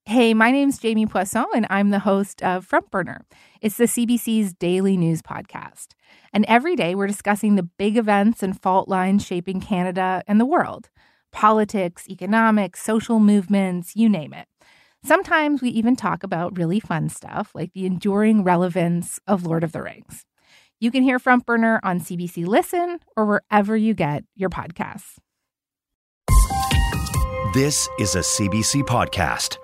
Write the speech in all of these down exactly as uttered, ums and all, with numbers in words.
Hey, my name's Jamie Poisson, and I'm the host of Front Burner. It's the C B C's daily news podcast. And every day we're discussing the big events and fault lines shaping Canada and the world. Politics, economics, social movements, you name it. Sometimes we even talk about really fun stuff like the enduring relevance of Lord of the Rings. You can hear Front Burner on C B C Listen or wherever you get your podcasts. This is a C B C podcast.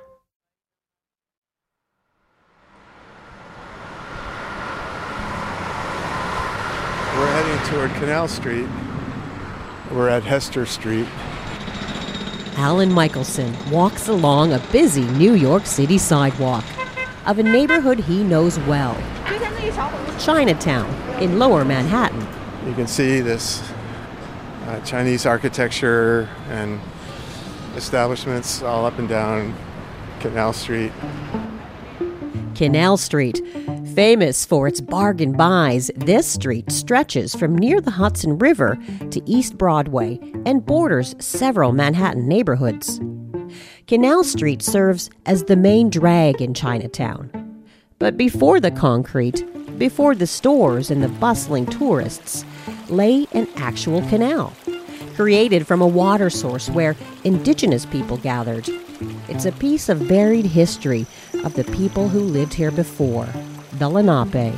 We're heading toward Canal Street. We're at Hester Street. Alan Michelson walks along a busy New York City sidewalk of a neighborhood he knows well, Chinatown in Lower Manhattan. You can see this uh, Chinese architecture and establishments all up and down Canal Street. Canal Street. Famous for its bargain buys, this street stretches from near the Hudson River to East Broadway and borders several Manhattan neighborhoods. Canal Street serves as the main drag in Chinatown. But before the concrete, before the stores and the bustling tourists, lay an actual canal, created from a water source where indigenous people gathered. It's a piece of buried history of the people who lived here before, the Lenape.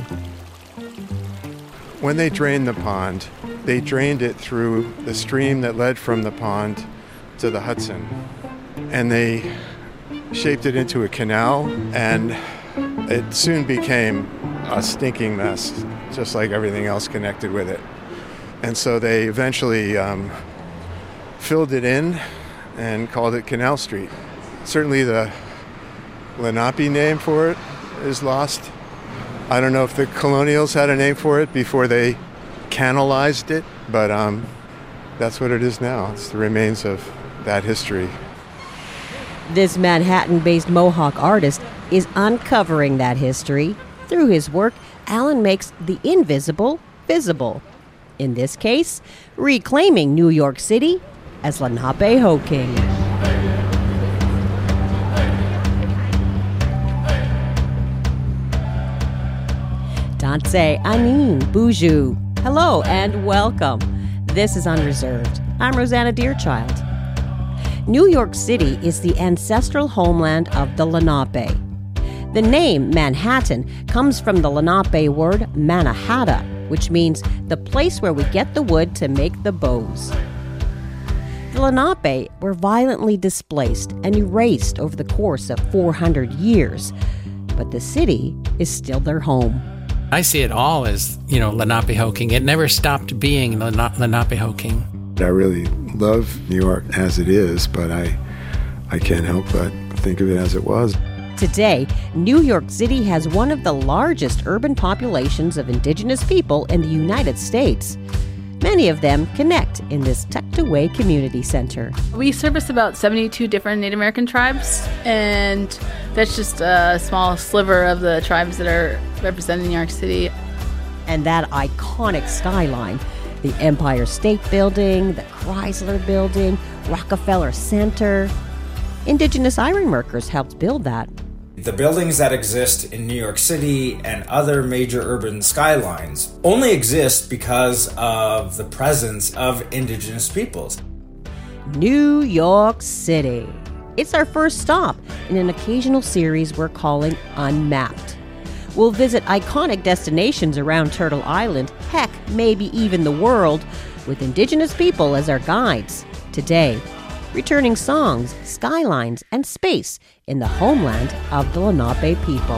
When they drained the pond, they drained it through the stream that led from the pond to the Hudson. And they shaped it into a canal, and it soon became a stinking mess, just like everything else connected with it. And so they eventually um, filled it in and called it Canal Street. Certainly the Lenape name for it is lost. I don't know if the colonials had a name for it before they canalized it, but um, that's what it is now. It's the remains of that history. This Manhattan-based Mohawk artist is uncovering that history. Through his work, Alan makes the invisible visible. In this case, reclaiming New York City as Lenapehoking. Danse Anin Boujou. Hello and welcome. This is Unreserved. I'm Rosanna Deerchild. New York City is the ancestral homeland of the Lenape. The name Manhattan comes from the Lenape word Manahatta, which means the place where we get the wood to make the bows. The Lenape were violently displaced and erased over the course of four hundred years, but the city is still their home. I see it all as, you know, Lenapehoking. It never stopped being Lena- Lenapehoking. I really love New York as it is, but I, I can't help but think of it as it was. Today, New York City has one of the largest urban populations of indigenous people in the United States. Many of them connect in this tucked-away community center. We service about seventy-two different Native American tribes, and that's just a small sliver of the tribes that are represented in New York City. And that iconic skyline, the Empire State Building, the Chrysler Building, Rockefeller Center. Indigenous ironworkers helped build that. The buildings that exist in New York City and other major urban skylines only exist because of the presence of indigenous peoples. New York City. It's our first stop in an occasional series we're calling Unmapped. We'll visit iconic destinations around Turtle Island, heck, maybe even the world, with indigenous people as our guides. Today, returning songs, skylines, and space in the homeland of the Lenape people.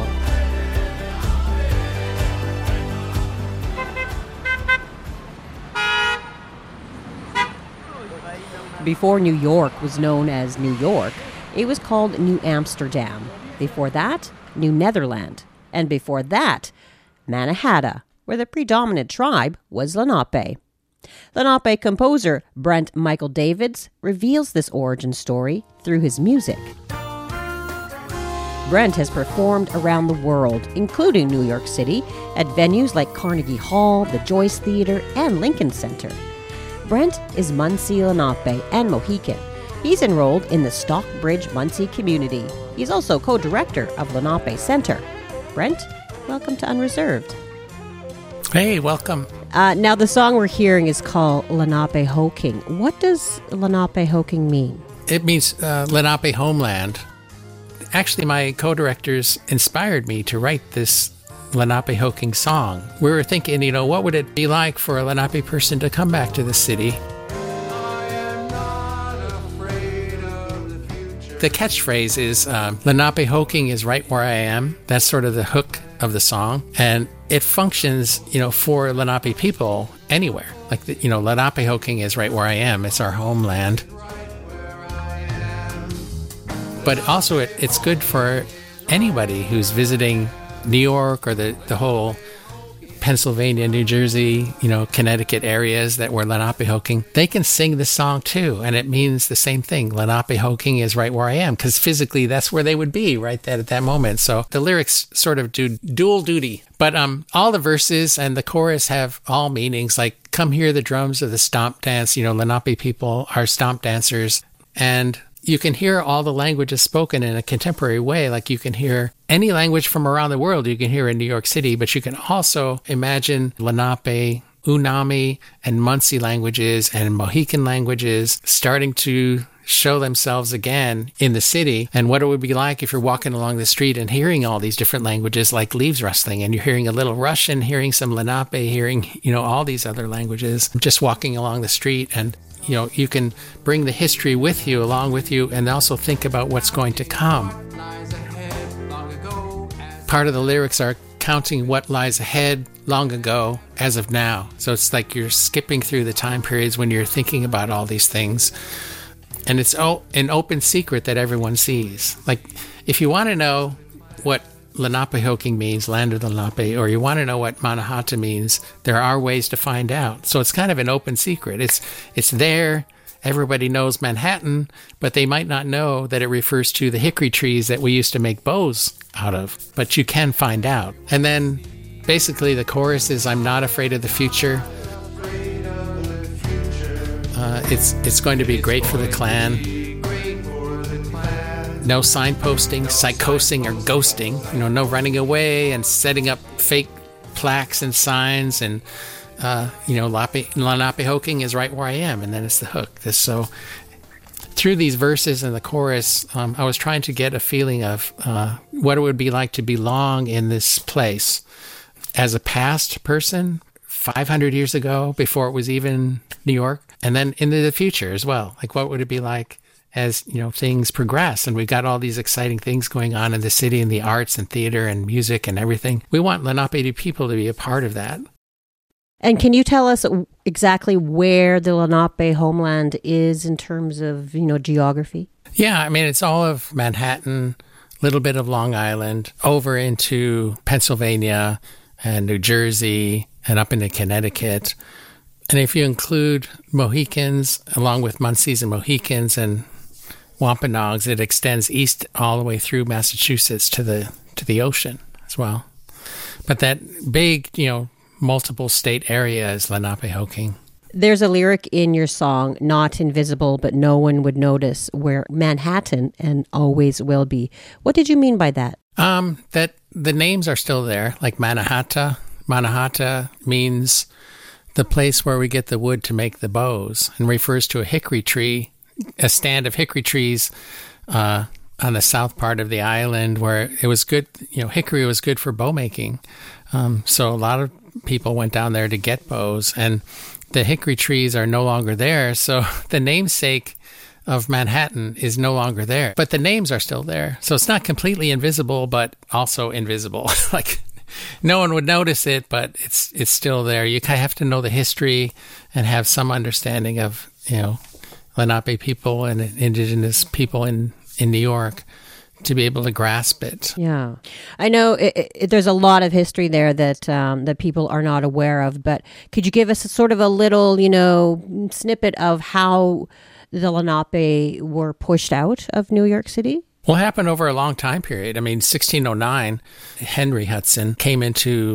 Before New York was known as New York, it was called New Amsterdam. Before that, New Netherland. And before that, Manahatta, where the predominant tribe was Lenape. Lenape composer Brent Michael Davids reveals this origin story through his music. Brent has performed around the world, including New York City, at venues like Carnegie Hall, the Joyce Theater, and Lincoln Center. Brent is Munsee Lenape and Mohican. He's enrolled in the Stockbridge Munsee community. He's also co-director of Lenape Center. Brent, welcome to Unreserved. Hey, welcome. Uh, now, the song we're hearing is called Lenapehoking. What does Lenapehoking mean? It means uh, Lenape homeland. Actually, my co-directors inspired me to write this Lenapehoking song. We were thinking, you know, what would it be like for a Lenape person to come back to the city? The catchphrase is, um, Lenapehoking is right where I am. That's sort of the hook of the song. And it functions, you know, for Lenape people anywhere. Like, the, you know, Lenapehoking is right where I am. It's our homeland. But also it, it's good for anybody who's visiting New York or the, the whole Pennsylvania, New Jersey, you know, Connecticut areas that were Lenapehoking. They can sing this song too, and it means the same thing. Lenapehoking is right where I am, because physically that's where they would be right that at that moment. So the lyrics sort of do dual duty. But um, all the verses and the chorus have all meanings, like come hear the drums of the stomp dance. You know, Lenape people are stomp dancers, and you can hear all the languages spoken in a contemporary way. Like you can hear any language from around the world you can hear in New York City, but you can also imagine Lenape, Unami, and Munsee languages and Mohican languages starting to show themselves again in the city, and what it would be like if you're walking along the street and hearing all these different languages like leaves rustling, and you're hearing a little Russian, hearing some Lenape, hearing, you know, all these other languages, just walking along the street. And you know, you can bring the history with you, along with you, and also think about what's going to come. Part of the lyrics are counting what lies ahead long ago as of now. So it's like you're skipping through the time periods when you're thinking about all these things. And it's o- an open secret that everyone sees. Like, if you want to know what Lenapehoking means, land of the Lenape, or you want to know what Mannahatta means, there are ways to find out. So it's kind of an open secret. It's it's there. Everybody knows Manhattan, but they might not know that it refers to the hickory trees that we used to make bows out of. But you can find out. And then basically the chorus is, I'm not afraid of the future. Uh, it's it's going to be great for the clan. No signposting, psychosing, or ghosting. You know, no running away and setting up fake plaques and signs. And, uh, you know, Lenapehoking is right where I am. And then it's the hook. This, so through these verses and the chorus, um, I was trying to get a feeling of uh, what it would be like to belong in this place. As a past person, five hundred years ago, before it was even New York. And then into the future as well. Like, what would it be like as, you know, things progress, and we've got all these exciting things going on in the city, and the arts and theater and music and everything. We want Lenape people to be a part of that. And can you tell us exactly where the Lenape homeland is in terms of, you know, geography? Yeah, I mean, it's all of Manhattan, a little bit of Long Island, over into Pennsylvania and New Jersey and up into Connecticut. And if you include Mohicans, along with Munsees and Mohicans and Wampanoags, it extends east all the way through Massachusetts to the to the ocean as well. But that big, you know, multiple state area is Lenapehoking. There's a lyric in your song, not invisible, but no one would notice, where Manhattan and always will be. What did you mean by that? Um, that the names are still there, like Mannahatta. Mannahatta means the place where we get the wood to make the bows, and refers to a hickory tree, a stand of hickory trees uh, on the south part of the island, where it was good, you know, hickory was good for bow making. Um, so a lot of people went down there to get bows, and the hickory trees are no longer there. So the namesake of Manhattan is no longer there, but the names are still there. So it's not completely invisible, but also invisible. Like, no one would notice it, but it's it's still there. You kind of have to know the history and have some understanding of, you know, Lenape people and indigenous people in, in New York to be able to grasp it. Yeah. I know it, it, there's a lot of history there that um, that people are not aware of, but could you give us a sort of a little, you know, snippet of how the Lenape were pushed out of New York City? Well, it happened over a long time period. I mean, sixteen oh nine, Henry Hudson came into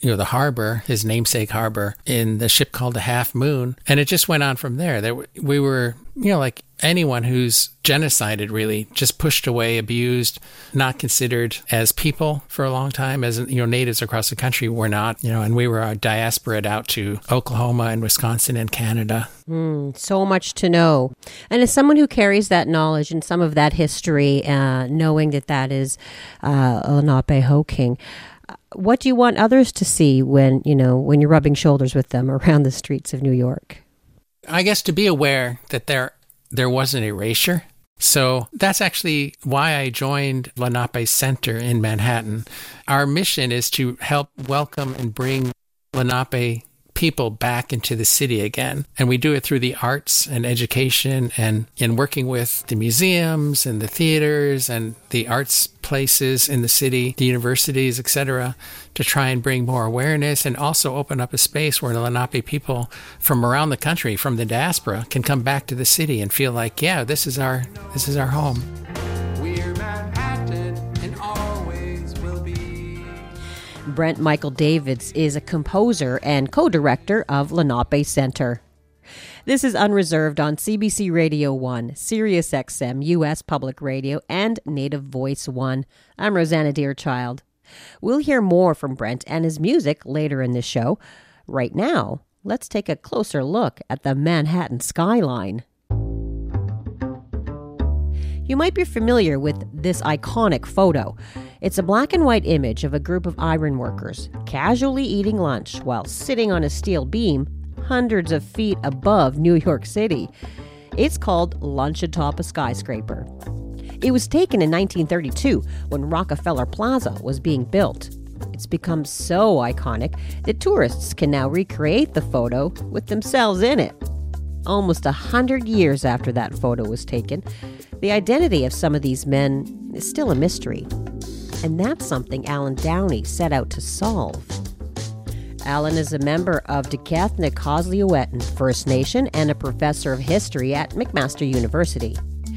you know, the harbor, his namesake harbor, in the ship called the Half Moon. And it just went on from there. There we were, you know, like anyone who's genocided, really, just pushed away, abused, not considered as people for a long time. As, you know, natives across the country were not, you know, and we were uh, diasporaed out to Oklahoma and Wisconsin and Canada. Mm, so much to know. And as someone who carries that knowledge and some of that history, uh, knowing that that is uh, Lenapehoking, what do you want others to see when, you know, when you're rubbing shoulders with them around the streets of New York? I guess to be aware that there there was an erasure. So that's actually why I joined Lenape Center in Manhattan. Our mission is to help welcome and bring Lenape people back into the city again. And we do it through the arts and education and in working with the museums and the theaters and the arts places in the city, the universities, et cetera, to try and bring more awareness and also open up a space where the Lenape people from around the country, from the diaspora, can come back to the city and feel like, yeah, this is our this is our home. We're Manhattan and always will be. Brent Michael Davids is a composer and co-director of Lenape Center. This is Unreserved on C B C Radio one, Sirius X M, U S Public Radio, and Native Voice one. I'm Rosanna Deerchild. We'll hear more from Brent and his music later in the show. Right now, let's take a closer look at the Manhattan skyline. You might be familiar with this iconic photo. It's a black and white image of a group of iron workers casually eating lunch while sitting on a steel beam hundreds of feet above New York City. It's called Lunch Atop a Skyscraper. It was taken in nineteen thirty-two when Rockefeller Plaza was being built. It's become so iconic that tourists can now recreate the photo with themselves in it. Almost a hundred years after that photo was taken, the identity of some of these men is still a mystery. And that's something Alan Downey set out to solve. Alan is a member of Dekathnakoslewet'en First Nation and a professor of history at McMaster University.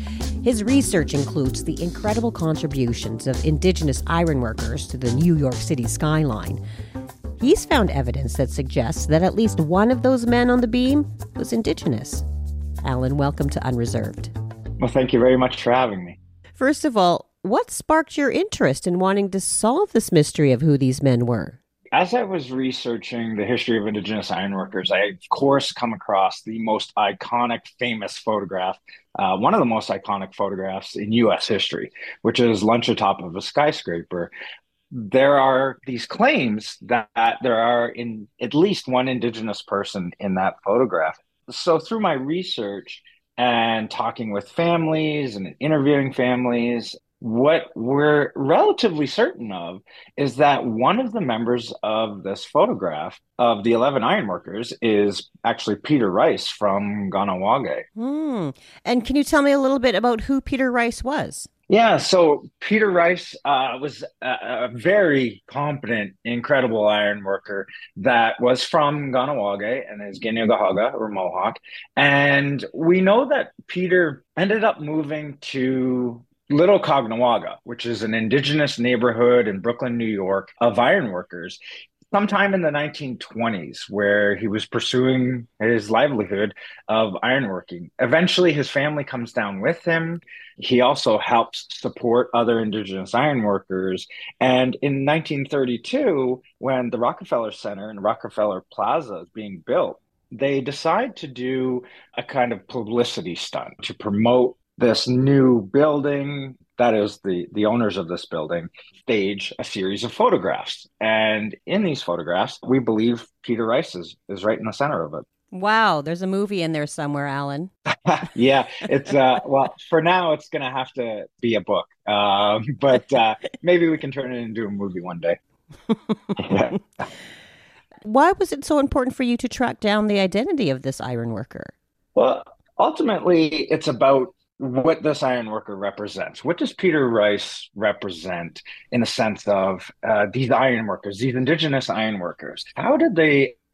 His research includes the incredible contributions of Indigenous ironworkers to the New York City skyline. He's found evidence that suggests that at least one of those men on the beam was Indigenous. Alan, welcome to Unreserved. Well, thank you very much for having me. First of all, what sparked your interest in wanting to solve this mystery of who these men were? As I was researching the history of Indigenous ironworkers, I, of course, come across the most iconic, famous photograph, uh, one of the most iconic photographs in U S history, which is Lunch Atop of a Skyscraper. There are these claims that there are in at least one Indigenous person in that photograph. So through my research and talking with families and interviewing families, what we're relatively certain of is that one of the members of this photograph of the eleven ironworkers is actually Peter Rice from Kahnawake. Hmm. And can you tell me a little bit about who Peter Rice was? Yeah, so Peter Rice uh, was a, a very competent, incredible iron worker that was from Kahnawake and is Ginnagahaga or Mohawk. And we know that Peter ended up moving to Little Caughnawaga, which is an indigenous neighborhood in Brooklyn, New York, of ironworkers, sometime in the nineteen twenties, where he was pursuing his livelihood of ironworking. Eventually, his family comes down with him. He also helps support other indigenous ironworkers. And in nineteen thirty-two, when the Rockefeller Center and Rockefeller Plaza is being built, they decide to do a kind of publicity stunt to promote this new building. That is, the, the owners of this building stage a series of photographs. And in these photographs, we believe Peter Rice is, is right in the center of it. Wow, there's a movie in there somewhere, Alan. Yeah, it's, uh, well, for now, it's going to have to be a book. Um, but uh, maybe we can turn it into a movie one day. Yeah. Why was it so important for you to track down the identity of this ironworker? Well, ultimately, it's about what this iron worker represents. What does Peter Rice represent in the sense of uh, these iron workers, these indigenous iron workers? How did they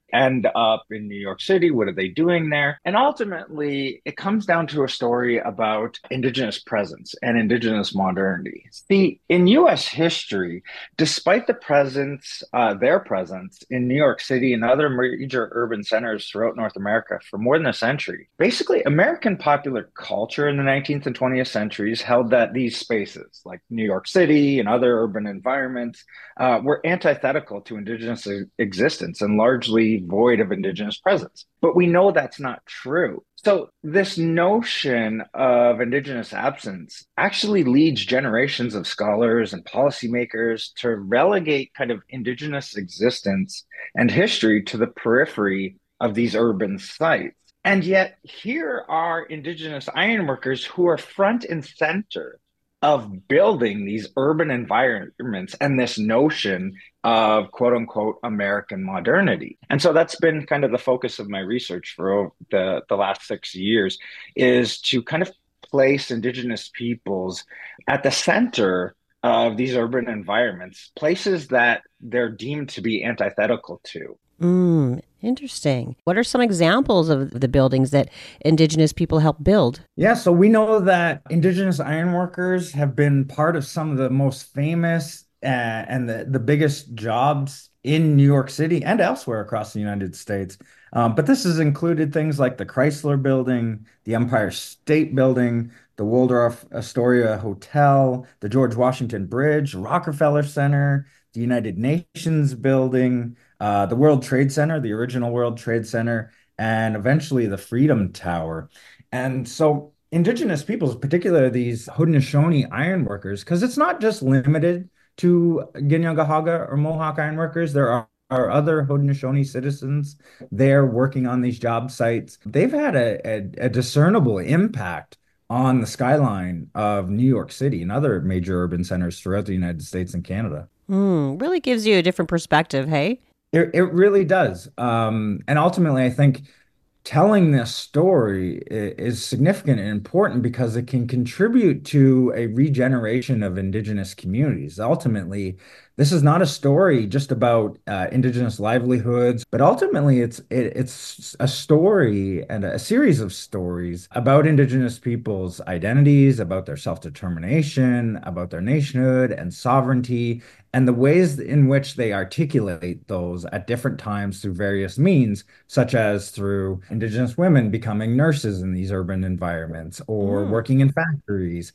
end up in New York City? What are they doing there? And ultimately, it comes down to a story about Indigenous presence and Indigenous modernity. See, in U S history, despite the presence, uh, their presence in New York City and other major urban centers throughout North America for more than a century, basically, American popular culture in the nineteenth and twentieth centuries held that these spaces, like New York City and other urban environments, uh, were antithetical to Indigenous existence and largely void of Indigenous presence. But we know that's not true. So, this notion of Indigenous absence actually leads generations of scholars and policymakers to relegate kind of Indigenous existence and history to the periphery of these urban sites. And yet, here are Indigenous ironworkers who are front and center of building these urban environments and this notion of quote unquote American modernity. And so that's been kind of the focus of my research for the, the last six years is to kind of place Indigenous peoples at the center of these urban environments, places that they're deemed to be antithetical to. Mm, interesting. What are some examples of the buildings that Indigenous people help build? Yeah, so we know that Indigenous ironworkers have been part of some of the most famous uh, and the, the biggest jobs in New York City and elsewhere across the United States. Um, but this has included things like the Chrysler Building, the Empire State Building, the Waldorf Astoria Hotel, the George Washington Bridge, Rockefeller Center, the United Nations Building, uh, the World Trade Center, the original World Trade Center, and eventually the Freedom Tower. And so Indigenous peoples, particularly these Haudenosaunee ironworkers, because it's not just limited to Ginyagahaga or Mohawk ironworkers, there are Are other Haudenosaunee citizens there working on these job sites. They've had a, a, a discernible impact on the skyline of New York City and other major urban centers throughout the United States and Canada. Mm, really gives you a different perspective, hey? It, it really does. Um, and ultimately, I think telling this story is significant and important because it can contribute to a regeneration of Indigenous communities. Ultimately, this is not a story just about uh, Indigenous livelihoods, but ultimately it's it, it's a story and a series of stories about Indigenous peoples' identities, about their self-determination, about their nationhood and sovereignty, and the ways in which they articulate those at different times through various means, such as through Indigenous women becoming nurses in these urban environments, or mm. working in factories,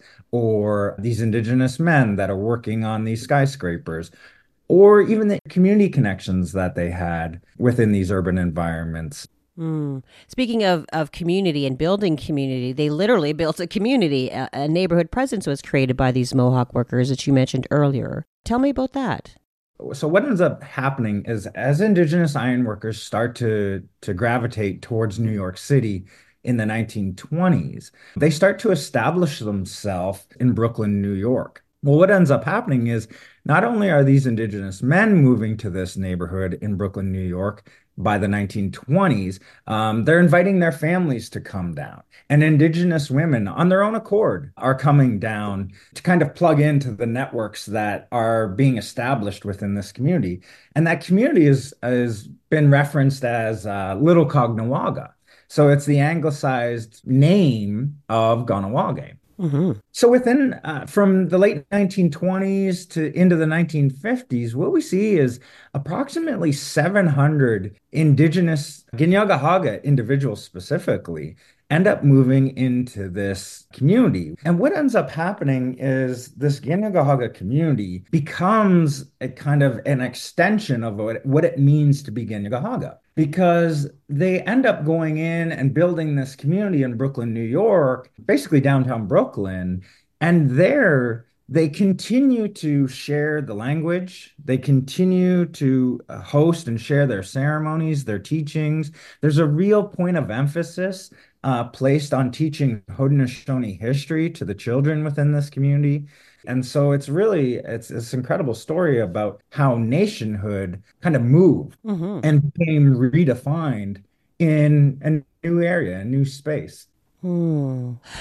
or these Indigenous men that are working on these skyscrapers, or even the community connections that they had within these urban environments. Mm. Speaking of, of community and building community, they literally built a community. A, a neighborhood presence was created by these Mohawk workers that you mentioned earlier. Tell me about that. So what ends up happening is as Indigenous ironworkers start to, to gravitate towards New York City in the nineteen twenties, they start to establish themselves in Brooklyn, New York. Well, what ends up happening is not only are these Indigenous men moving to this neighborhood in Brooklyn, New York, by the nineteen twenties, um, they're inviting their families to come down. And Indigenous women, on their own accord, are coming down to kind of plug into the networks that are being established within this community. And that community is, has been referenced as uh, Little Caughnawaga. So it's the anglicized name of Kahnawake. Mm-hmm. So within, uh, from the late nineteen twenties to into the nineteen fifties, what we see is approximately seven hundred Indigenous Ginyagahaga individuals specifically end up moving into this community. And what ends up happening is this Ginyagahaga community becomes a kind of an extension of what, what it means to be Ginyagahaga, because they end up going in and building this community in Brooklyn, New York, basically downtown Brooklyn. And there they continue to share the language. They continue to host and share their ceremonies, their teachings. There's a real point of emphasis uh, placed on teaching Haudenosaunee history to the children within this community. And so it's really, it's this incredible story about how nationhood kind of moved mm-hmm. and became redefined in a new area, a new space. Hmm.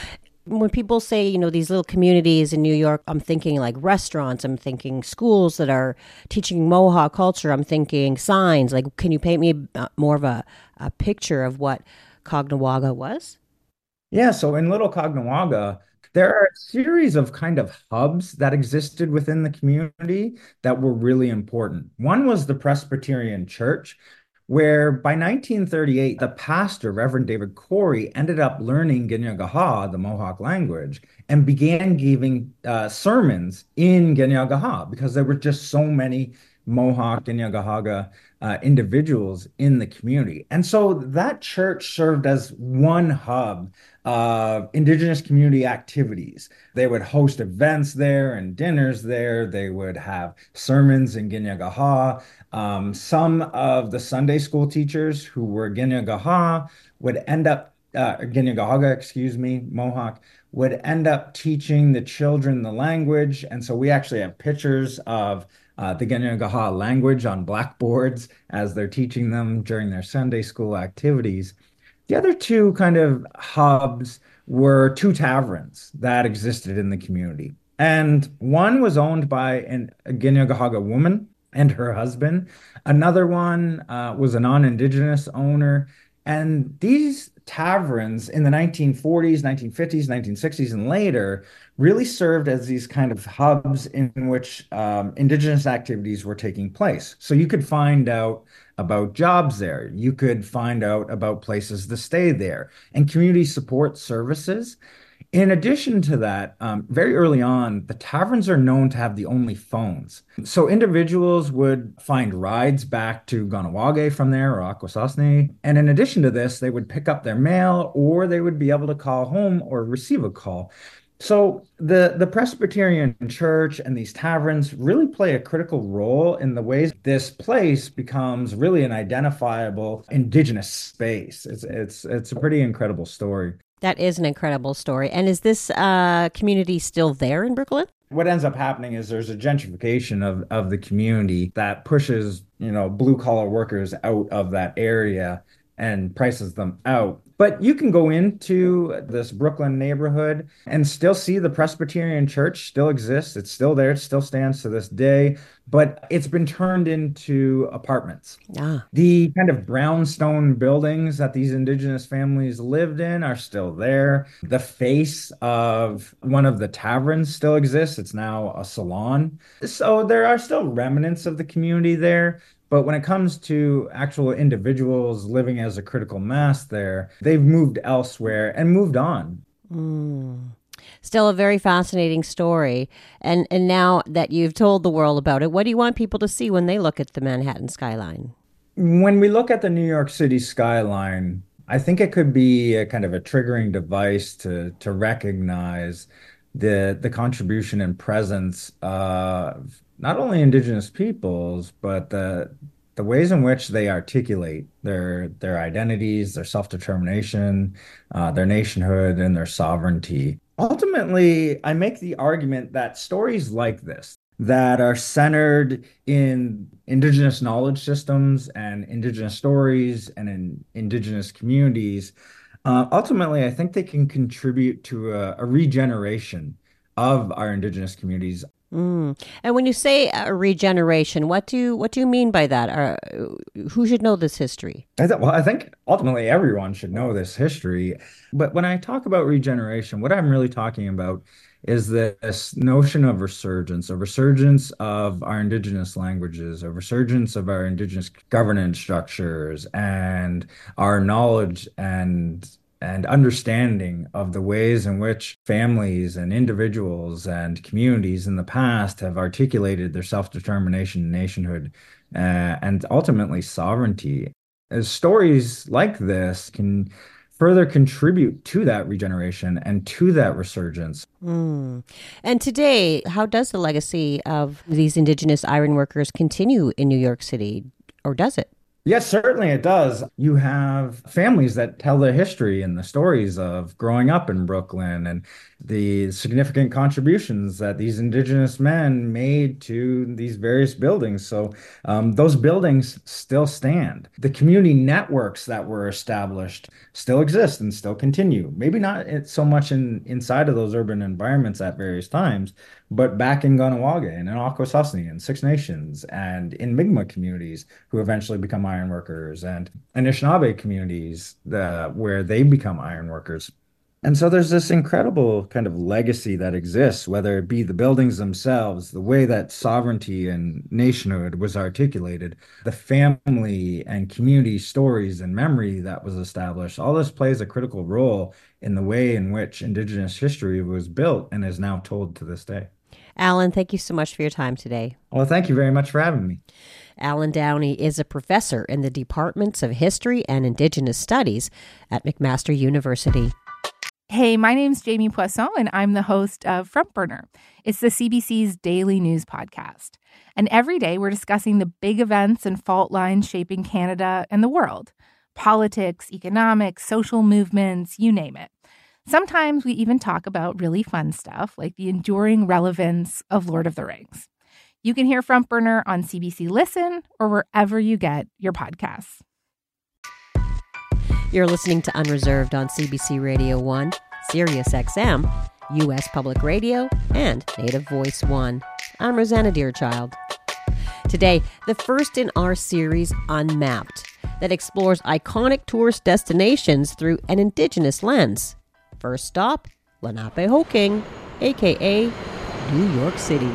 When people say, you know, these little communities in New York, I'm thinking like restaurants, I'm thinking schools that are teaching Mohawk culture, I'm thinking signs. Like, can you paint me more of a, a picture of what Caughnawaga was? Yeah, so in Little Caughnawaga, there are a series of kind of hubs that existed within the community that were really important. One was the Presbyterian Church, where by nineteen thirty-eight, the pastor, Reverend David Corey, ended up learning Ginyagaha, the Mohawk language, and began giving uh, sermons in Ginyagaha because there were just so many Mohawk Ginyagahaga uh, individuals in the community. And so that church served as one hub of Indigenous community activities. They would host events there and dinners there. They would have sermons in Ginyagaha. Um, some of the Sunday school teachers who were Ginyagaha would end up, uh, Ginyagahaga, excuse me, Mohawk, would end up teaching the children the language. And so we actually have pictures of uh, the Ginyagaha language on blackboards as they're teaching them during their Sunday school activities. The other two kind of hubs were two taverns that existed in the community. And one was owned by an, a Ginyagahaga woman and her husband. Another one uh, was a non-Indigenous owner. And these taverns in the nineteen forties, nineteen fifties, nineteen sixties, and later really served as these kind of hubs in which um, Indigenous activities were taking place. So you could find out about jobs there. You could find out about places to stay there and community support services. In addition to that, um, very early on, the taverns are known to have the only phones. So individuals would find rides back to Kahnawake from there or Akwesasne. And in addition to this, they would pick up their mail or they would be able to call home or receive a call. So the, the Presbyterian Church and these taverns really play a critical role in the ways this place becomes really an identifiable Indigenous space. It's, it's, it's a pretty incredible story. That is an incredible story. And is this uh, community still there in Brooklyn? What ends up happening is there's a gentrification of, of the community that pushes, you know, blue collar workers out of that area and prices them out. But you can go into this Brooklyn neighborhood and still see the Presbyterian Church still exists. It's still there. It still stands to this day, but it's been turned into apartments. Ah. The kind of brownstone buildings that these Indigenous families lived in are still there. The face of one of the taverns still exists. It's now a salon. So there are still remnants of the community there. But when it comes to actual individuals living as a critical mass there, they've moved elsewhere and moved on. Mm. Still a very fascinating story. And and now that you've told the world about it, what do you want people to see when they look at the Manhattan skyline? When we look at the New York City skyline, I think it could be a kind of a triggering device to to recognize the the contribution and presence of not only Indigenous peoples, but the the ways in which they articulate their their identities, their self-determination, uh, their nationhood, and their sovereignty. Ultimately, I make the argument that stories like this, that are centered in Indigenous knowledge systems and Indigenous stories and in Indigenous communities, uh, ultimately, I think they can contribute to a, a regeneration of our Indigenous communities. Mm. And when you say a regeneration, what do you, what do you mean by that? Uh, who should know this history? I th- well, I think ultimately everyone should know this history. But when I talk about regeneration, what I'm really talking about is this notion of resurgence, a resurgence of our Indigenous languages, a resurgence of our Indigenous governance structures, and our knowledge and and understanding of the ways in which families and individuals and communities in the past have articulated their self-determination, nationhood, uh, and ultimately sovereignty. As stories like this can further contribute to that regeneration and to that resurgence. Mm. And today, how does the legacy of these Indigenous ironworkers continue in New York City, or does it? Yes, certainly it does. You have families that tell their history and the stories of growing up in Brooklyn and the significant contributions that these indigenous men made to these various buildings. So um, those buildings still stand. The community networks that were established still exist and still continue. Maybe not so much in inside of those urban environments at various times, but back in Ganawage and in Akwesasne and Six Nations and in Mi'kmaq communities who eventually become ironworkers, and Anishinaabe communities that, where they become ironworkers. And so there's this incredible kind of legacy that exists, whether it be the buildings themselves, the way that sovereignty and nationhood was articulated, the family and community stories and memory that was established. All this plays a critical role in the way in which Indigenous history was built and is now told to this day. Alan, thank you so much for your time today. Well, thank you very much for having me. Alan Downey is a professor in the Departments of History and Indigenous Studies at McMaster University. Hey, my name's Jamie Poisson, and I'm the host of Front Burner. It's the C B C's daily news podcast. And every day we're discussing the big events and fault lines shaping Canada and the world. Politics, economics, social movements, you name it. Sometimes we even talk about really fun stuff like the enduring relevance of Lord of the Rings. You can hear Front Burner on C B C Listen or wherever you get your podcasts. You're listening to Unreserved on C B C Radio one, Sirius X M, U S Public Radio, and Native Voice One. I'm Rosanna Deerchild. Today, the first in our series, Unmapped, that explores iconic tourist destinations through an Indigenous lens. First stop, Lenapehoking, a k a. New York City.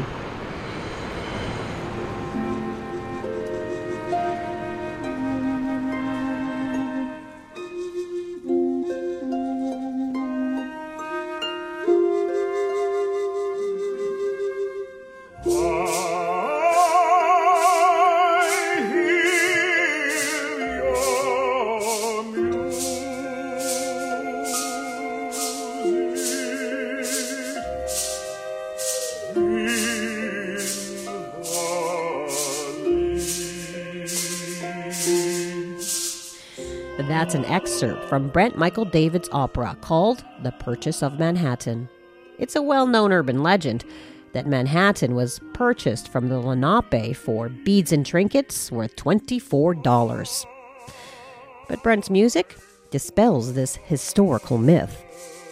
That's an excerpt from Brent Michael David's opera called The Purchase of Manhattan. It's a well-known urban legend that Manhattan was purchased from the Lenape for beads and trinkets worth twenty-four dollars. But Brent's music dispels this historical myth.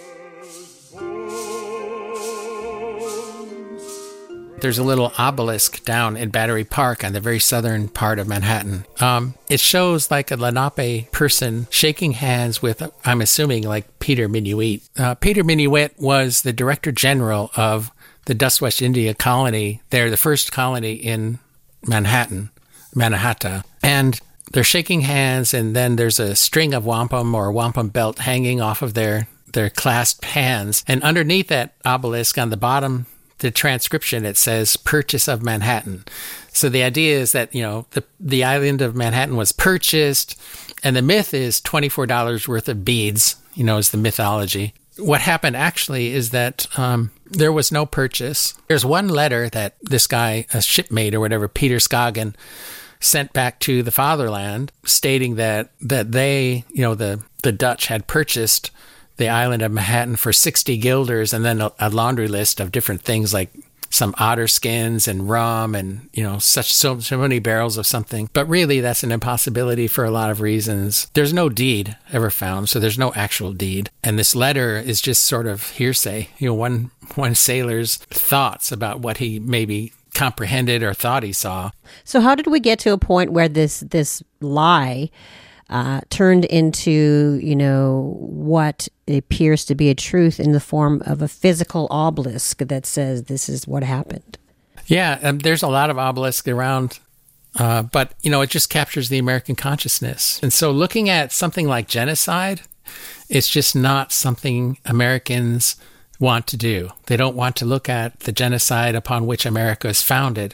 There's a little obelisk down in Battery Park on the very southern part of Manhattan. Um, it shows like a Lenape person shaking hands with, I'm assuming, like Peter Minuit. Uh, Peter Minuit was the Director General of the Dust West India Colony. They're the first colony in Manhattan, Mannahatta. And they're shaking hands, and then there's a string of wampum or a wampum belt hanging off of their, their clasped hands. And underneath that obelisk on the bottom, the transcription, it says purchase of Manhattan. So the idea is that, you know, the the island of Manhattan was purchased, and the myth is twenty-four dollars worth of beads, you know, is the mythology. What happened actually is that um, there was no purchase. There's one letter that this guy, a shipmate or whatever, Peter Scoggin, sent back to the fatherland stating that that they, you know, the, the Dutch had purchased the island of Manhattan for sixty guilders, and then a, a laundry list of different things like some otter skins and rum and, you know, such so, so many barrels of something. But really, that's an impossibility for a lot of reasons. There's no deed ever found, so there's no actual deed. And this letter is just sort of hearsay, you know, one one sailor's thoughts about what he maybe comprehended or thought he saw. So how did we get to a point where this this lie Uh, turned into, you know, what appears to be a truth in the form of a physical obelisk that says this is what happened? Yeah, um, there's a lot of obelisks around, uh, but, you know, it just captures the American consciousness. And so looking at something like genocide, it's just not something Americans want to do. They don't want to look at the genocide upon which America is founded.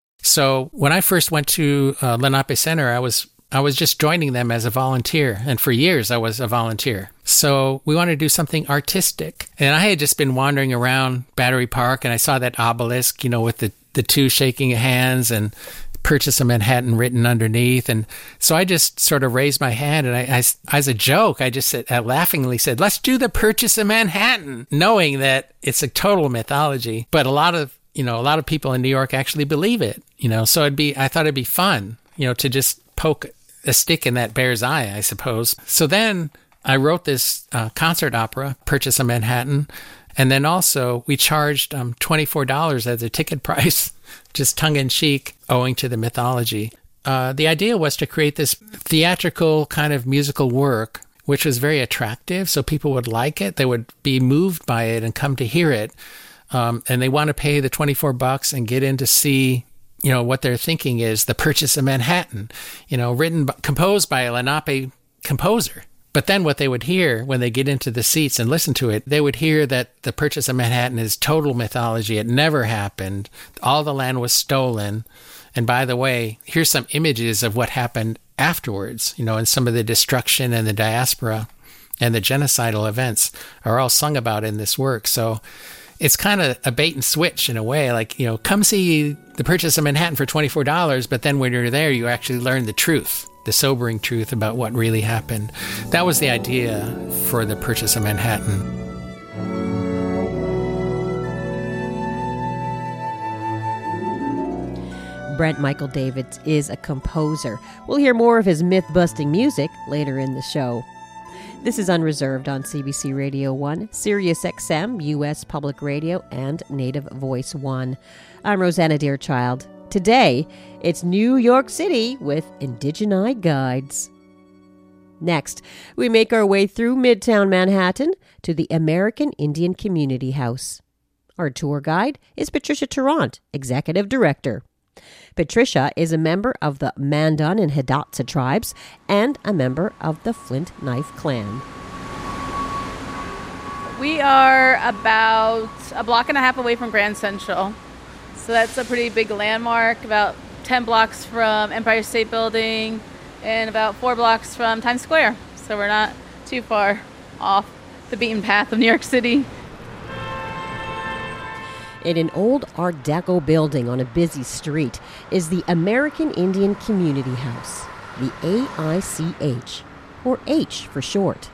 So when I first went to uh, Lenape Center, I was I was just joining them as a volunteer. And for years, I was a volunteer. So we wanted to do something artistic. And I had just been wandering around Battery Park, and I saw that obelisk, you know, with the, the two shaking hands and Purchase of Manhattan written underneath. And so I just sort of raised my hand, and I, I as a joke, I just said, I laughingly said, let's do the Purchase of Manhattan, knowing that it's a total mythology. But a lot of, you know, a lot of people in New York actually believe it, you know, so it'd be, I thought it'd be fun, you know, to just poke a stick in that bear's eye, I suppose. So then I wrote this uh, concert opera, Purchase of Manhattan. And then also we charged um, twenty-four dollars as a ticket price, just tongue-in-cheek, owing to the mythology. Uh, the idea was to create this theatrical kind of musical work, which was very attractive, so people would like it. They would be moved by it and come to hear it. Um, and they want to pay the twenty-four bucks and get in to see, you know, what they're thinking is the Purchase of Manhattan, you know, written, composed by a Lenape composer. But then what they would hear when they get into the seats and listen to it, they would hear that the Purchase of Manhattan is total mythology. It never happened. All the land was stolen. And by the way, here's some images of what happened afterwards, you know, and some of the destruction and the diaspora and the genocidal events are all sung about in this work. So it's kind of a bait and switch in a way, like, you know, come see the Purchase of Manhattan for twenty-four dollars, but then when you're there, you actually learn the truth, the sobering truth about what really happened. That was the idea for the Purchase of Manhattan. Brent Michael Davids is a composer. We'll hear more of his myth-busting music later in the show. This is Unreserved on C B C Radio one, Sirius X M, U S Public Radio, and Native Voice one. I'm Rosanna Deerchild. Today, it's New York City with Indigeni Guides. Next, we make our way through Midtown Manhattan to the American Indian Community House. Our tour guide is Patricia Tarrant, Executive Director. Patricia is a member of the Mandan and Hidatsa tribes and a member of the Flint Knife Clan. We are about a block and a half away from Grand Central. So that's a pretty big landmark, about ten blocks from Empire State Building and about four blocks from Times Square. So we're not too far off the beaten path of New York City. In an old Art Deco building on a busy street is the American Indian Community House, the A I C H, or H for short.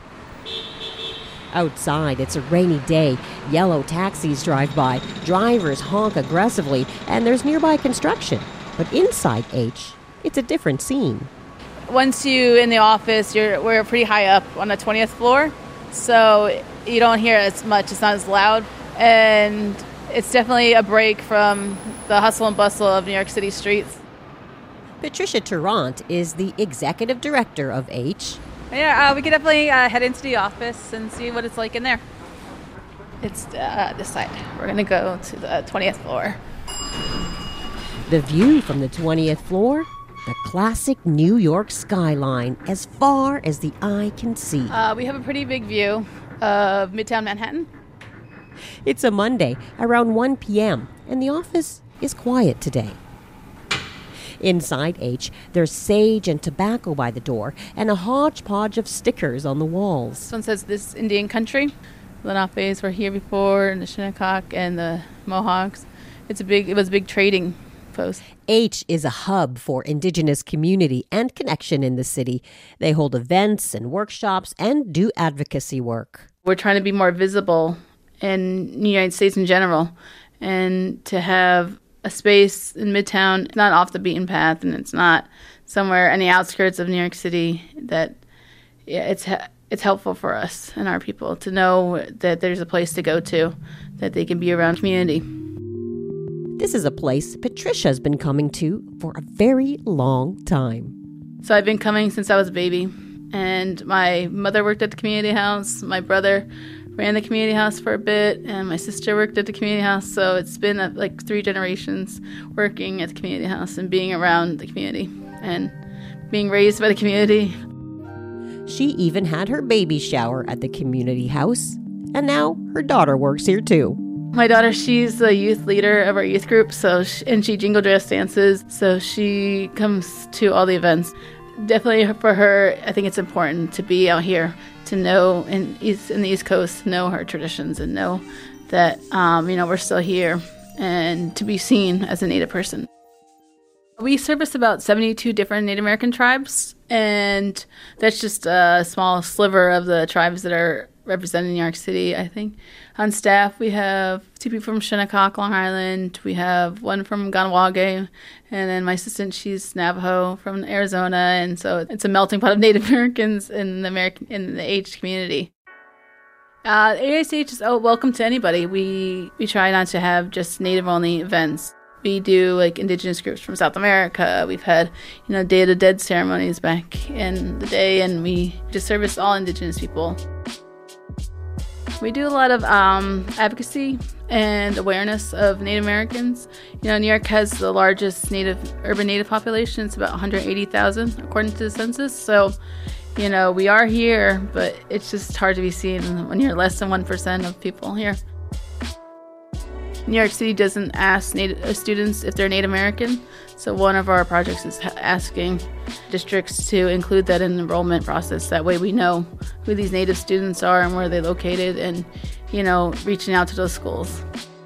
Outside, it's a rainy day. Yellow taxis drive by, drivers honk aggressively, and there's nearby construction. But inside H, it's a different scene. Once you in the office, you're we're pretty high up on the twentieth floor, so you don't hear as much. It's not as loud, and it's definitely a break from the hustle and bustle of New York City streets. Patricia Tarrant is the executive director of H. Yeah, uh, we could definitely uh, head into the office and see what it's like in there. It's uh, this side. We're going to go to the twentieth floor. The view from the twentieth floor, the classic New York skyline as far as the eye can see. Uh, we have a pretty big view of Midtown Manhattan. It's a Monday, around one p.m., and the office is quiet today. Inside H, there's sage and tobacco by the door and a hodgepodge of stickers on the walls. This one says, "This Indian country." Lenapes were here before, and the Shinnecock and the Mohawks. It's a big, it was a big trading post. H is a hub for indigenous community and connection in the city. They hold events and workshops and do advocacy work. We're trying to be more visible in the United States in general, and to have a space in Midtown, it's not off the beaten path, and it's not somewhere on the outskirts of New York City, that yeah, it's it's helpful for us and our people to know that there's a place to go to, that they can be around community. This is a place Patricia's been coming to for a very long time. So I've been coming since I was a baby, and my mother worked at the community house, my brother ran the community house for a bit, and my sister worked at the community house. So it's been uh, like three generations working at the community house and being around the community and being raised by the community. She even had her baby shower at the community house, and now her daughter works here too. My daughter, she's the youth leader of our youth group, so she, and she jingle dress dances, so she comes to all the events. Definitely for her, I think it's important to be out here, to know in East in the East Coast, know her traditions and know that um, you know we're still here, and to be seen as a Native person. We service about seventy-two different Native American tribes, and that's just a small sliver of the tribes that are represented in New York City, I think. On staff, we have two people from Shinnecock, Long Island. We have one from Ganawage, and then my assistant, she's Navajo from Arizona, and so it's a melting pot of Native Americans in the American in the A H community. Uh, A I C H is oh, welcome to anybody. We we try not to have just Native-only events. We do like indigenous groups from South America. We've had, you know, Day of the Dead ceremonies back in the day, and we just service all indigenous people. We do a lot of um, advocacy and awareness of Native Americans. You know, New York has the largest native urban Native population. It's about one hundred eighty thousand according to the census. So, you know, we are here, but it's just hard to be seen when you're less than one percent of people here. New York City doesn't ask Native students if they're Native American, so one of our projects is asking districts to include that in the enrollment process. That way we know who these Native students are and where they're located, and, you know, reaching out to those schools.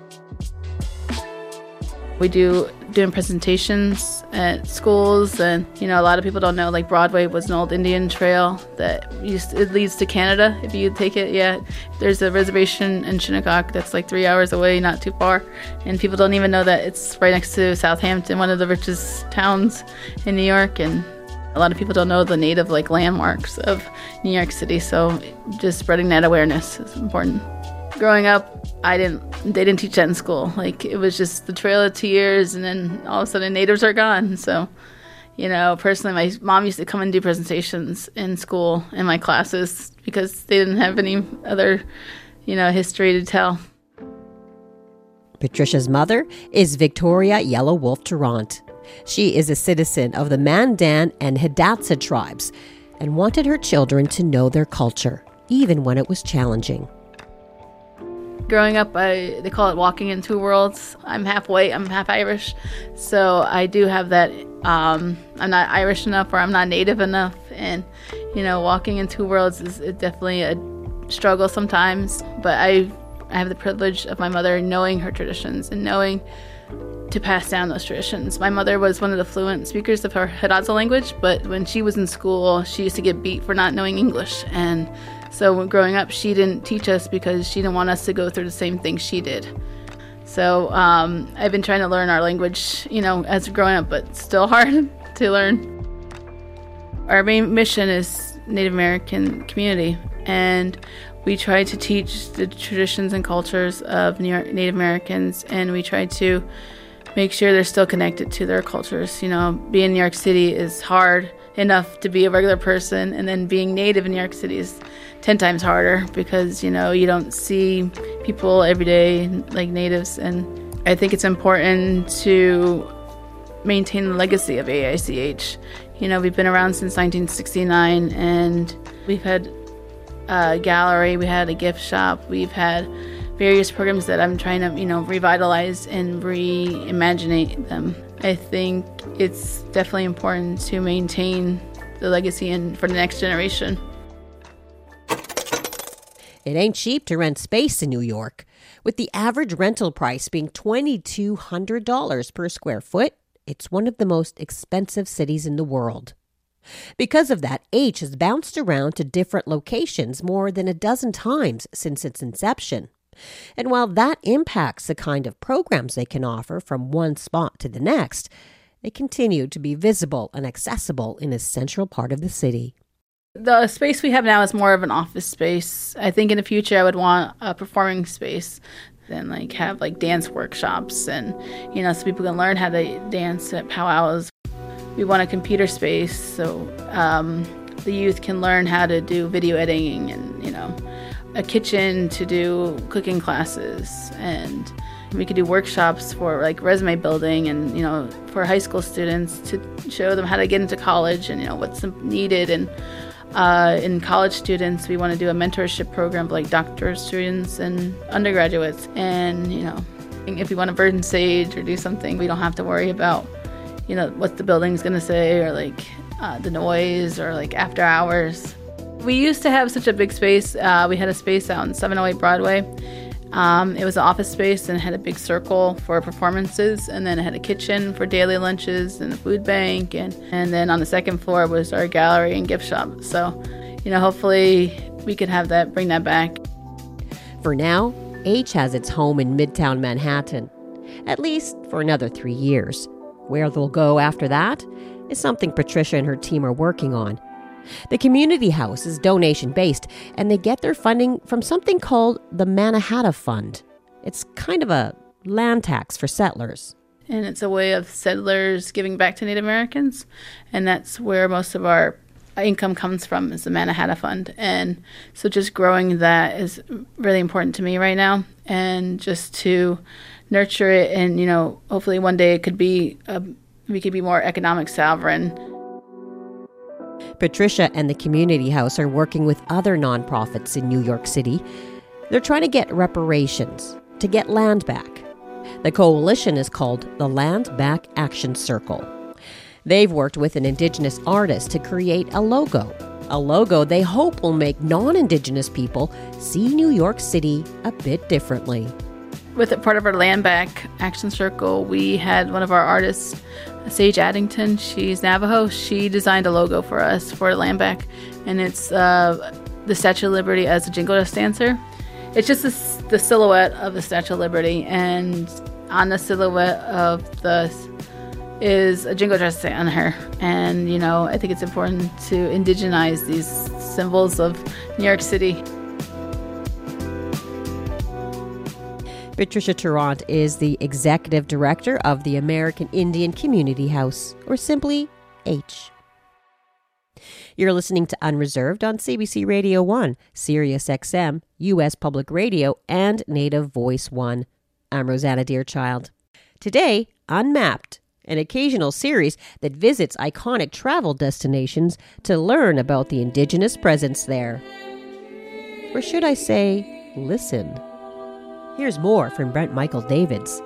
We do doing presentations at schools, and, you know, a lot of people don't know, like, Broadway was an old Indian trail that used to, it leads to Canada if you take it. Yeah, there's a reservation in Shinnecock that's like three hours away, not too far, and people don't even know that it's right next to Southampton, one of the richest towns in New York, and a lot of people don't know the native, like, landmarks of New York City, so just spreading that awareness is important. Growing up, I didn't, they didn't teach that in school. Like, it was just the Trail of Tears, and then all of a sudden natives are gone. So, you know, personally, my mom used to come and do presentations in school in my classes because they didn't have any other, you know, history to tell. Patricia's mother is Victoria Yellow Wolf Tarrant. She is a citizen of the Mandan and Hidatsa tribes and wanted her children to know their culture, even when it was challenging. Growing up, I, they call it walking in two worlds. I'm half white, I'm half Irish. So I do have that, um, I'm not Irish enough or I'm not Native enough. And, you know, walking in two worlds is definitely a struggle sometimes. But I, I have the privilege of my mother knowing her traditions and knowing to pass down those traditions. My mother was one of the fluent speakers of her Hidatsa language, but when she was in school, she used to get beat for not knowing English. And so growing up, she didn't teach us because she didn't want us to go through the same thing she did. So um, I've been trying to learn our language, you know, as growing up, but still hard to learn. Our main mission is Native American community, and we try to teach the traditions and cultures of New York Native Americans, and we try to make sure they're still connected to their cultures. You know, being in New York City is hard enough to be a regular person, and then being Native in New York City is ten times harder because, you know, you don't see people every day like natives. And I think it's important to maintain the legacy of A I C H. You know, we've been around since nineteen sixty-nine, and we've had a gallery, we had a gift shop, we've had various programs that I'm trying to, you know, revitalize and reimagine them. I think it's definitely important to maintain the legacy and for the next generation. It ain't cheap to rent space in New York, with the average rental price being two thousand two hundred dollars per square foot. It's one of the most expensive cities in the world. Because of that, H has bounced around to different locations more than a dozen times since its inception. And while that impacts the kind of programs they can offer from one spot to the next, they continue to be visible and accessible in a central part of the city. The space we have now is more of an office space. I think in the future I would want a performing space and like have like dance workshops and, you know, so people can learn how to dance at powwows. We want a computer space so um, the youth can learn how to do video editing and, you know, a kitchen to do cooking classes, and we could do workshops for like resume building and, you know, for high school students to show them how to get into college and, you know, what's needed. And uh, in college students, we want to do a mentorship program for like doctoral students and undergraduates. And, you know, if we want to burn sage or do something, we don't have to worry about, you know, what the building's going to say or like uh, the noise or like after hours. We used to have such a big space. Uh, we had a space out on seven oh eight Broadway, Um, it was an office space and had a big circle for performances, and then it had a kitchen for daily lunches and a food bank, and, and then on the second floor was our gallery and gift shop. So, you know, hopefully we could have that, bring that back. For now, H has its home in Midtown Manhattan, at least for another three years. Where they'll go after that is something Patricia and her team are working on. The community house is donation-based, and they get their funding from something called the Mannahatta Fund. It's kind of a land tax for settlers. And it's a way of settlers giving back to Native Americans, and that's where most of our income comes from, is the Mannahatta Fund. And so just growing that is really important to me right now, and just to nurture it, and, you know, hopefully one day it could be, a, we could be more economic sovereign. Patricia and the community house are working with other nonprofits in New York City. They're trying to get reparations, to get land back. The coalition is called the Land Back Action Circle. They've worked with an Indigenous artist to create a logo, a logo they hope will make non-Indigenous people see New York City a bit differently. With a part of our Land Back Action Circle, we had one of our artists, Sage Addington. She's Navajo. She designed a logo for us for Land Back, and it's uh, the Statue of Liberty as a jingle dress dancer. It's just the, the silhouette of the Statue of Liberty, and on the silhouette of the is a jingle dress on her. And, you know, I think it's important to indigenize these symbols of New York City. Patricia Tarrant is the executive director of the American Indian Community House, or simply H. You're listening to Unreserved on C B C Radio one, Sirius X M, U S Public Radio, and Native Voice one. I'm Rosanna Deerchild. Today, Unmapped, an occasional series that visits iconic travel destinations to learn about the Indigenous presence there. Or should I say, listen? Here's more from Brent Michael Davids.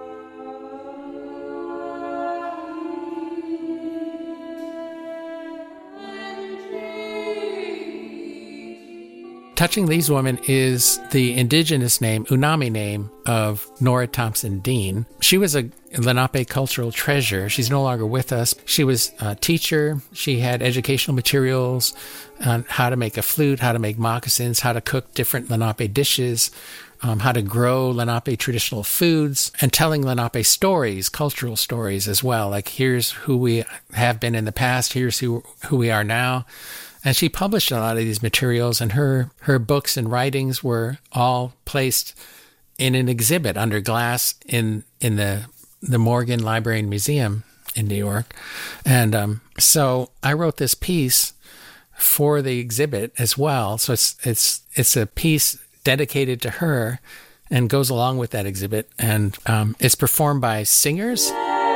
Touching These Women is the indigenous name, Unami name, of Nora Thompson Dean. She was a Lenape cultural treasure. She's no longer with us. She was a teacher. She had educational materials on how to make a flute, how to make moccasins, how to cook different Lenape dishes, um, how to grow Lenape traditional foods, and telling Lenape stories, cultural stories as well. Like, here's who we have been in the past, here's who who we are now. And she published a lot of these materials, and her, her books and writings were all placed in an exhibit under glass in in the the Morgan Library and Museum in New York. And um, so I wrote this piece for the exhibit as well. So it's it's it's a piece dedicated to her and goes along with that exhibit. And um, it's performed by singers,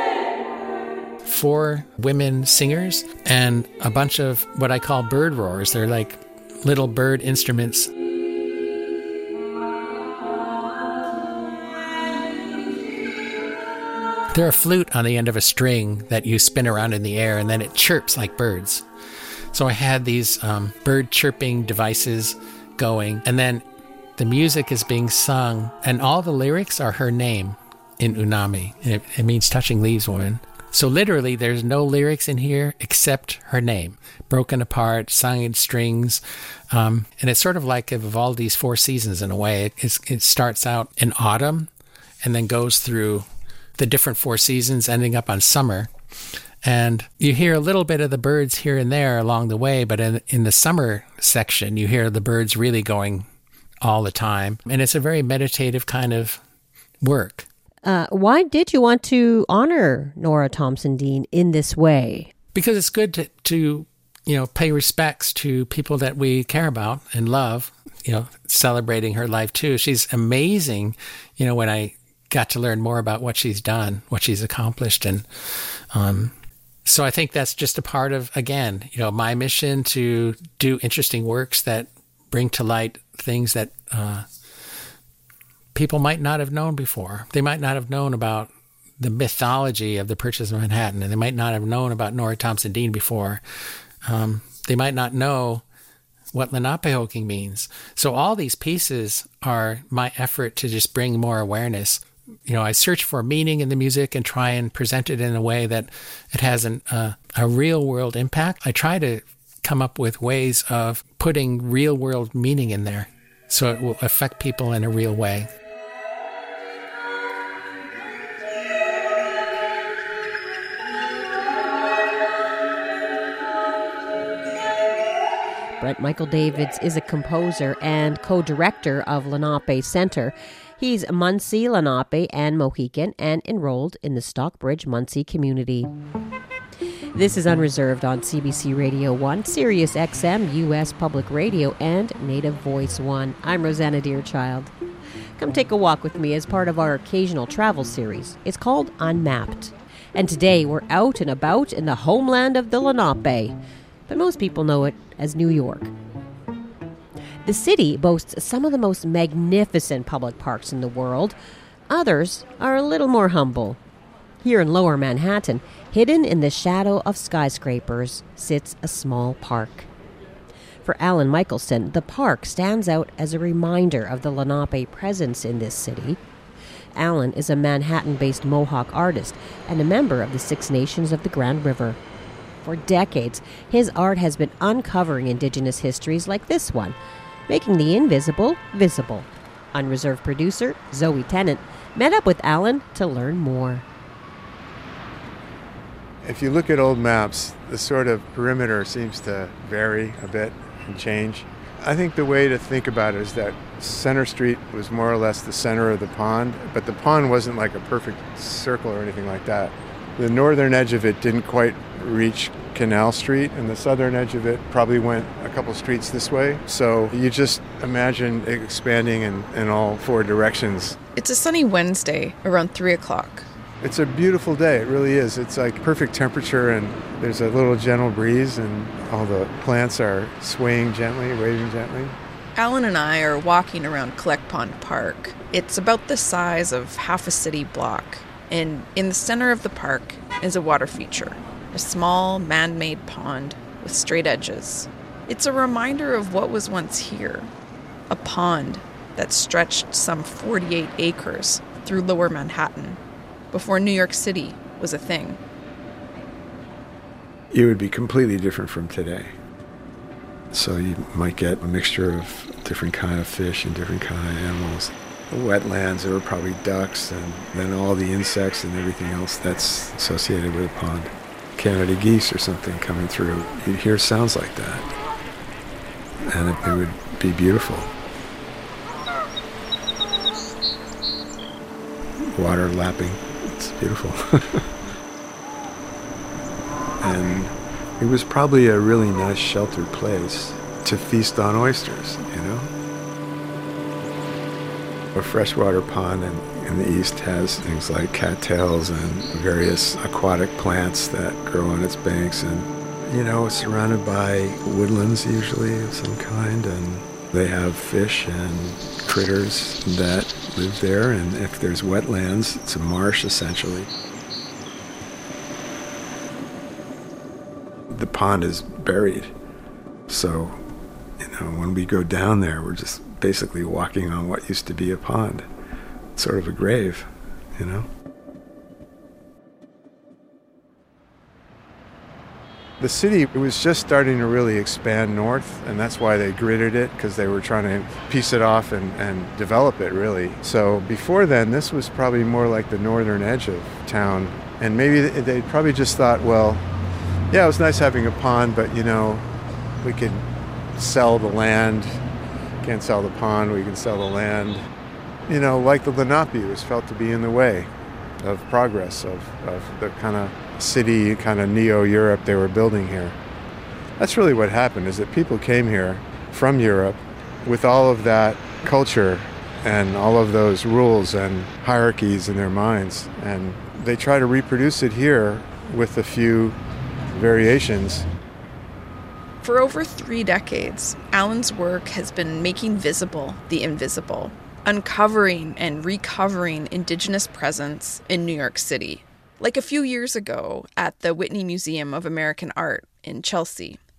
four women singers, and a bunch of what I call bird roars. They're like little bird instruments. They're a flute on the end of a string that you spin around in the air, and then it chirps like birds. So I had these um, bird chirping devices going, and then the music is being sung, and all the lyrics are her name in Unami. It, it means touching leaves woman. So literally, there's no lyrics in here except her name, broken apart, sung in strings. Um, and it's sort of like Vivaldi's Four Seasons in a way. It, it starts out in autumn and then goes through the different four seasons, ending up on summer. And you hear a little bit of the birds here and there along the way, but in, in the summer section, you hear the birds really going all the time. And it's a very meditative kind of work. Uh, why did you want to honor Nora Thompson Dean in this way? Because it's good to, to, you know, pay respects to people that we care about and love, you know, celebrating her life too. She's amazing, you know, when I got to learn more about what she's done, what she's accomplished. And um, so I think that's just a part of, again, you know, my mission to do interesting works that bring to light things that uh, people might not have known before. They might not have known about the mythology of the Purchase of Manhattan, and they might not have known about Nora Thompson Dean before. Um, they might not know what Lenapehoking means. So all these pieces are my effort to just bring more awareness. You know, I search for meaning in the music and try and present it in a way that it has an, uh, a real world impact. I try to come up with ways of putting real world meaning in there so it will affect people in a real way. Brent Michael Davids is a composer and co-director of Lenape Center. He's Munsee, Lenape, and Mohican, and enrolled in the Stockbridge Munsee community. This is Unreserved on C B C Radio one, Sirius X M, U S Public Radio, and Native Voice one. I'm Rosanna Deerchild. Come take a walk with me as part of our occasional travel series. It's called Unmapped. And today we're out and about in the homeland of the Lenape, but most people know it as New York. The city boasts some of the most magnificent public parks in the world. Others are a little more humble. Here in Lower Manhattan, hidden in the shadow of skyscrapers, sits a small park. For Alan Michelson, the park stands out as a reminder of the Lenape presence in this city. Alan is a Manhattan-based Mohawk artist and a member of the Six Nations of the Grand River. For decades, his art has been uncovering Indigenous histories like this one, making the invisible visible. Unreserved producer Zoe Tennant met up with Alan to learn more. If you look at old maps, the sort of perimeter seems to vary a bit and change. I think the way to think about it is that Center Street was more or less the center of the pond, but the pond wasn't like a perfect circle or anything like that. The northern edge of it didn't quite reach Canal Street, and the southern edge of it probably went a couple streets this way. So you just imagine it expanding in, in all four directions. It's a sunny Wednesday around three o'clock. It's a beautiful day, it really is. It's like perfect temperature, and there's a little gentle breeze, and all the plants are swaying gently, waving gently. Alan and I are walking around Collect Pond Park. It's about the size of half a city block. And in the center of the park is a water feature, a small man-made pond with straight edges. It's a reminder of what was once here, a pond that stretched some forty-eight acres through Lower Manhattan before New York City was a thing. It would be completely different from today. So you might get a mixture of different kind of fish and different kind of animals. The wetlands, there were probably ducks, and then all the insects and everything else that's associated with a pond. Canada geese or something coming through. You'd hear sounds like that. And it, it would be beautiful. Water lapping. It's beautiful. And it was probably a really nice sheltered place to feast on oysters, you know? A freshwater pond in, in the east has things like cattails and various aquatic plants that grow on its banks, and, you know, it's surrounded by woodlands usually of some kind, and they have fish and critters that live there, and if there's wetlands, it's a marsh essentially. The pond is buried, so, you know, when we go down there, we're just basically walking on what used to be a pond. It's sort of a grave, you know? The city was just starting to really expand north, and that's why they gridded it, because they were trying to piece it off and, and develop it, really. So before then, this was probably more like the northern edge of town, and maybe they probably just thought, well, yeah, it was nice having a pond, but, you know, we could sell the land. Can't sell the pond, we can sell the land. You know, like the Lenape was felt to be in the way of progress, of, of the kind of city, kind of neo-Europe they were building here. That's really what happened, is that people came here from Europe with all of that culture and all of those rules and hierarchies in their minds, and they try to reproduce it here with a few variations. For over three decades, Alan's work has been making visible the invisible, uncovering and recovering Indigenous presence in New York City. Like a few years ago at the Whitney Museum of American Art in Chelsea,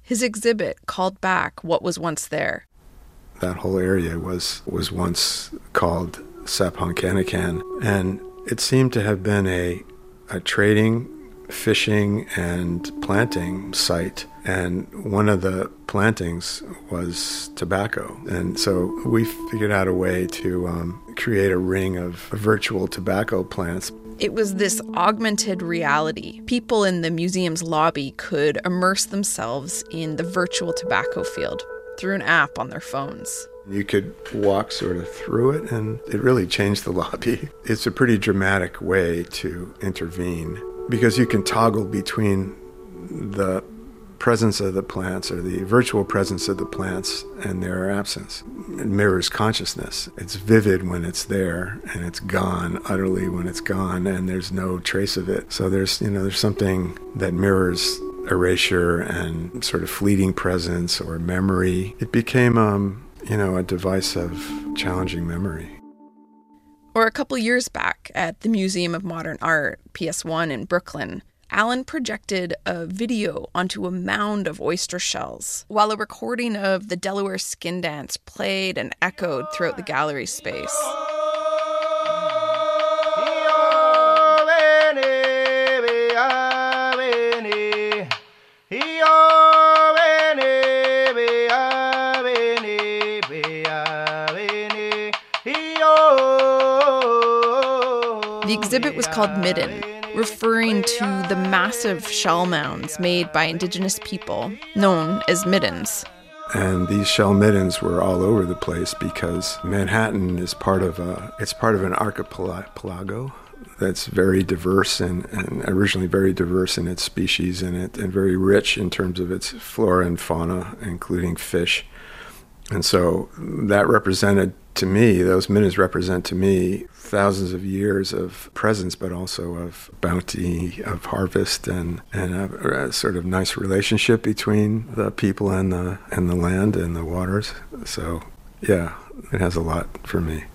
His exhibit called back what was once there. That whole area was, was once called Saphonkanakan, and it seemed to have been a, a trading, fishing, and planting site. And one of the plantings was tobacco. And so we figured out a way to um, create a ring of virtual tobacco plants. It was this augmented reality. People in the museum's lobby could immerse themselves in the virtual tobacco field through an app on their phones. You could walk sort of through it, and it really changed the lobby. It's a pretty dramatic way to intervene because you can toggle between the presence of the plants or the virtual presence of the plants and their absence. It mirrors consciousness. It's vivid when it's there, and it's gone utterly when it's gone, and there's no trace of it. So there's, you know, there's something that mirrors erasure and sort of fleeting presence or memory. It became, um, you know, a device of challenging memory. Or a couple years back at the Museum of Modern Art, P S one in Brooklyn, Alan projected a video onto a mound of oyster shells while a recording of the Delaware Skin Dance played and echoed throughout the gallery space. The exhibit was called Midden, referring to the massive shell mounds made by indigenous people, known as middens. And these shell middens were all over the place because Manhattan is part of a, it's part of an archipelago that's very diverse and, and originally very diverse in its species and, it, and very rich in terms of its flora and fauna, including fish. And so that represented to me, those middens represent to me thousands of years of presence, but also of bounty, of harvest, and, and a, a sort of nice relationship between the people and the and the land and the waters. So, yeah, it has a lot for me.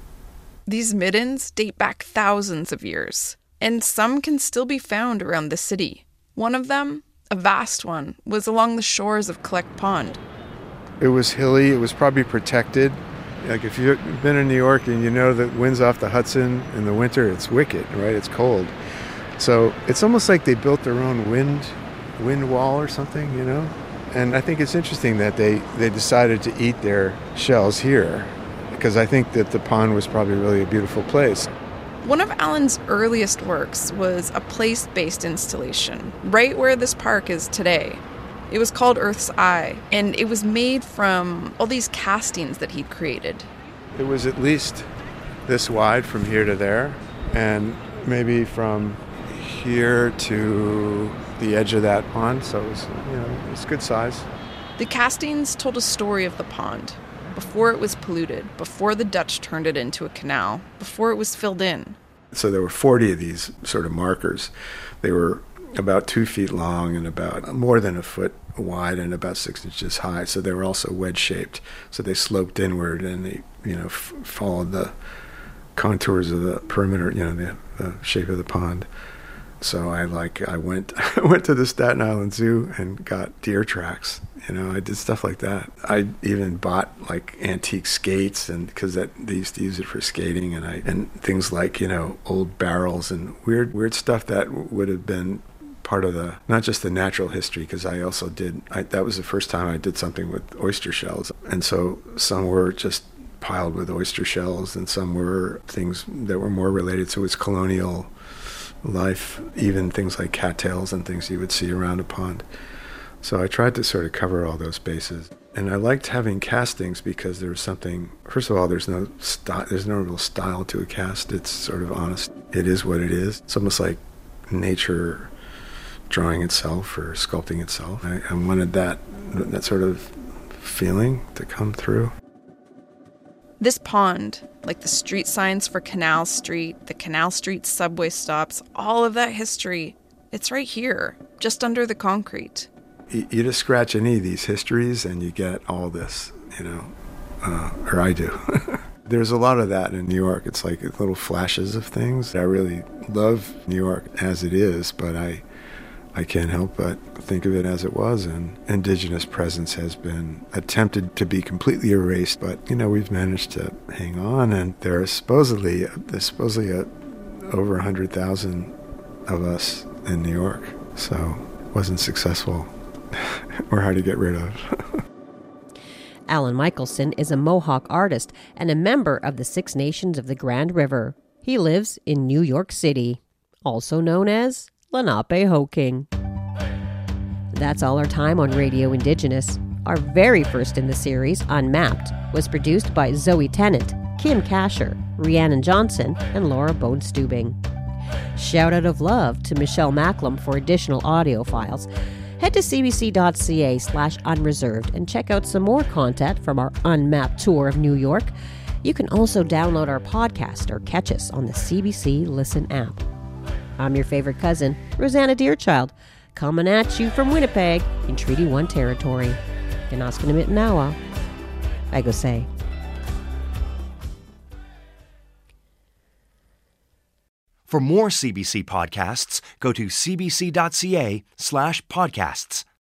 These middens date back thousands of years, and some can still be found around the city. One of them, a vast one, was along the shores of Collect Pond. It was hilly. It was probably protected. Like if you've been in New York and you know that winds off the Hudson in the winter, it's wicked, right? It's cold. So it's almost like they built their own wind wind wall or something, you know? And I think it's interesting that they, they decided to eat their shells here because I think that the pond was probably really a beautiful place. One of Alan's earliest works was a place-based installation, right where this park is today. It was called Earth's Eye, and it was made from all these castings that he'd created. It was at least this wide from here to there, and maybe from here to the edge of that pond, so it was, you know, it's good size. The castings told a story of the pond, before it was polluted, before the Dutch turned it into a canal, before it was filled in. So there were forty of these sort of markers. They were about two feet long and about more than a foot wide and about six inches high. So they were also wedge-shaped. So they sloped inward and they, you know, f- followed the contours of the perimeter, you know, the, the shape of the pond. So I like I went I went to the Staten Island Zoo and got deer tracks. You know, I did stuff like that. I even bought like antique skates, and because that they used to use it for skating, and I and things like, you know, old barrels and weird weird stuff that w- would have been part of the, not just the natural history, because I also did, I, that was the first time I did something with oyster shells. And so some were just piled with oyster shells, and some were things that were more related to its colonial life, even things like cattails and things you would see around a pond. So I tried to sort of cover all those bases. And I liked having castings because there was something, first of all, there's no style, there's no real style to a cast. It's sort of honest. It is what it is. It's almost like nature drawing itself or sculpting itself. I, I wanted that that sort of feeling to come through. This pond, like the street signs for Canal Street, the Canal Street subway stops, all of that history, it's right here, just under the concrete. You, you just scratch any of these histories and you get all this, you know, uh, or I do. There's a lot of that in New York. It's like little flashes of things. I really love New York as it is, but I I can't help but think of it as it was, and Indigenous presence has been attempted to be completely erased, but, you know, we've managed to hang on, and there are supposedly, there's supposedly a, over one hundred thousand of us in New York, so it wasn't successful or hard to get rid of. Alan Michelson is a Mohawk artist and a member of the Six Nations of the Grand River. He lives in New York City, also known as Lenapehoking. That's all our time on Radio Indigenous. Our very first in the series, Unmapped, was produced by Zoe Tennant, Kim Kasher, Rhiannon Johnson, and Laura Bone-Stubing. Shout out of love to Michelle Macklem for additional audio files. Head to cbc.ca slash unreserved and check out some more content from our Unmapped tour of New York. You can also download our podcast or catch us on the C B C Listen app. I'm your favorite cousin, Rosanna Deerchild, coming at you from Winnipeg in Treaty one territory. Ganaskanamit I go say. For more C B C podcasts, go to cbc.ca slash podcasts.